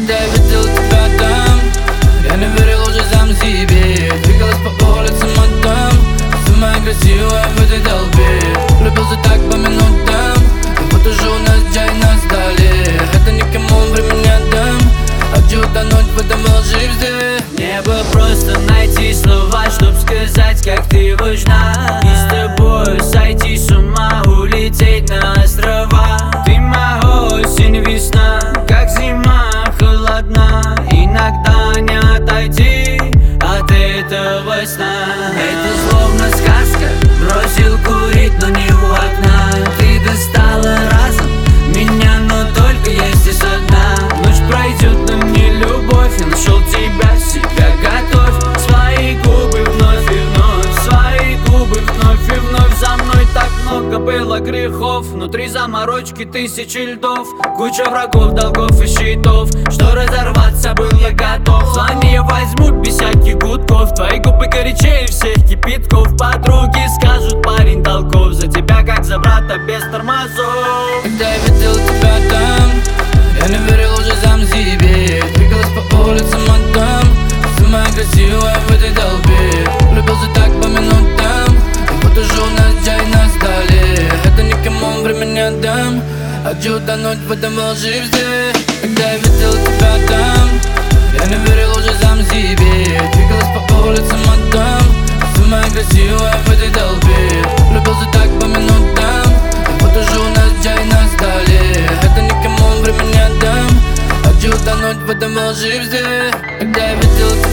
Когда я видел тебя там, я не верил уже сам себе. Двигалась по улицам мадам, самая красивая в этой толпе. Влюбился так по минутам, и вот уже у нас чай на столе. Это никому времени не отдам, хочу утонуть в этом волшебстве. Мне бы просто найти слова, чтоб сказать, как ты важна, и с тобой сойти с ума, улететь на острова. Ты моя осень, весна, как зима холодна. Иногда не отойти от этого сна. Это словно сказка, бросил курить, но не у окна. Ты достала разом меня, но только если со дна. Ночь пройдет, но не любовь, я нашел себя готовь. Свои губы вновь и вновь, свои губы вновь и вновь. За мной так много было грехов, внутри заморочки тысячи льдов. Куча врагов, долгов и щитов, что разорваться был я готов. Звони, я возьму без всяких гудков. Твои губы горячее всех кипятков. Подруги скажут, парень толков, за тебя как за брата без тормозов. Когда я видел тебя там, я не верил уже сам себе. Двигалась по улицам мадам, самая красивая в этой толпе. Влюбился так по минутам, и вот уже у нас чай на столе. Это никому времени не отдам, хочу утонуть в этом волшебстве. Когда я видел тебя там, я не верил уже сам себе. Двигалась по улицам мадам, самая красивая в этой толпе. Влюбился так по минутам, и вот уже у нас чай на столе. Это никому времени не отдам, хочу утонуть в этом волшебстве. Когда я видел